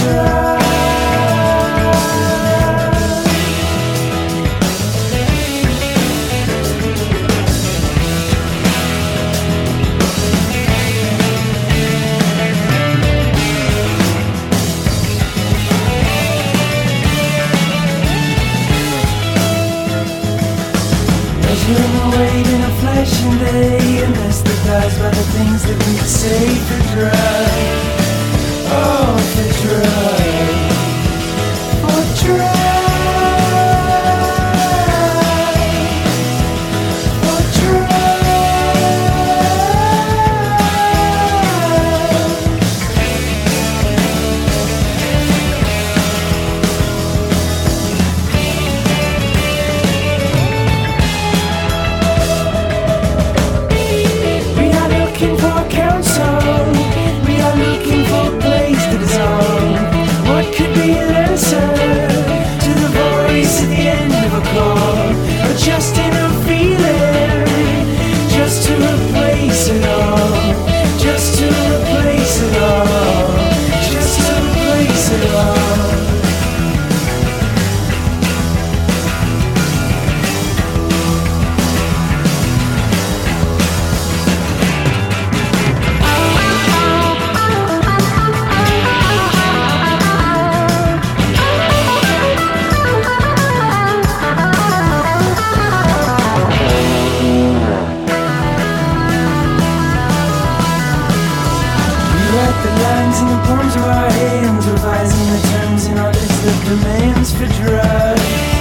Awaiting a flashing day, anesthetized by the things that we say for drug. Oh, for drug. For drug. For drug. Just in a feeling, just to replace it all, just to replace it all, just to replace it all. The lines in the palms of our hands, revising the terms in our list of demands for drugs.